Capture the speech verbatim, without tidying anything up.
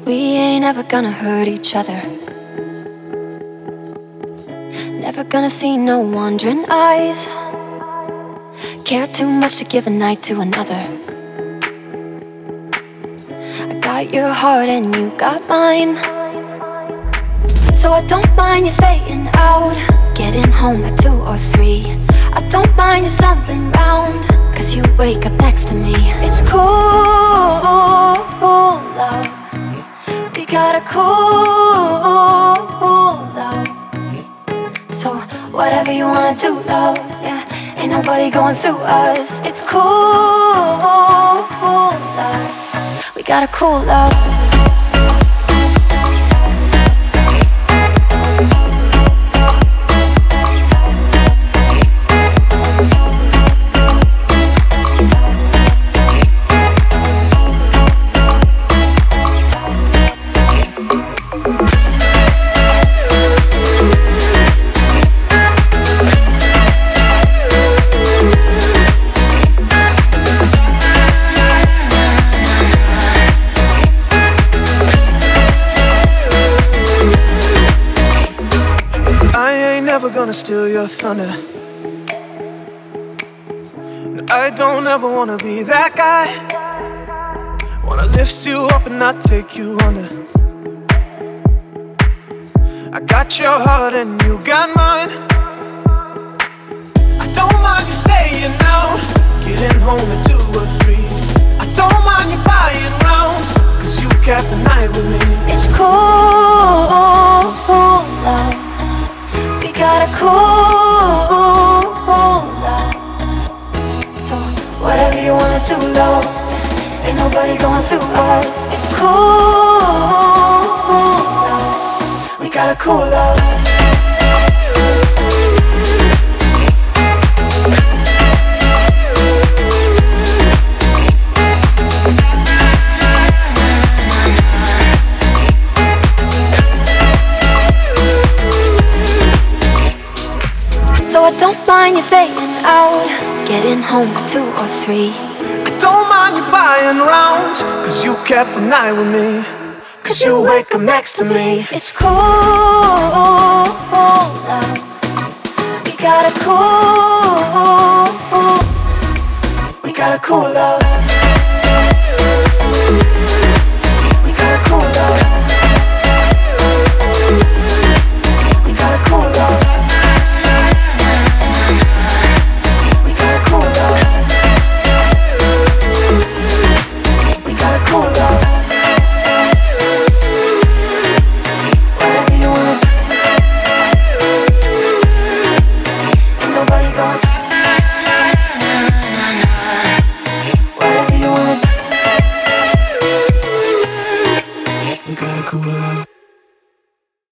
We ain't ever gonna hurt each other. Never gonna see no wandering eyes. Care too much to give a night to another. I got your heart and you got mine, so I don't mind you staying out, getting home at two or three. I don't mind you stumbling round, cause you wake up next to me. It's cool, love. We got a cool love. So whatever you wanna do, love, yeah. Ain't nobody going through us. It's cool, love. We got a cool love. Gonna steal your thunder. No, I don't ever wanna be that guy. Wanna lift you up and not take you under. I got your heart and you got mine. I don't mind you staying out, getting home at two or three. I don't mind you buying rounds, cause you kept the night with me. It's cool, love. Got a cool love. So whatever you wanna do, love, ain't nobody going through us. It's cool love. We got a cool love. So I don't mind you staying out, getting home at two or three. I don't mind you buying rounds, cause you kept the night with me. Cause you wake up next to me. It's cool, love. We got a cool, we got a cool love.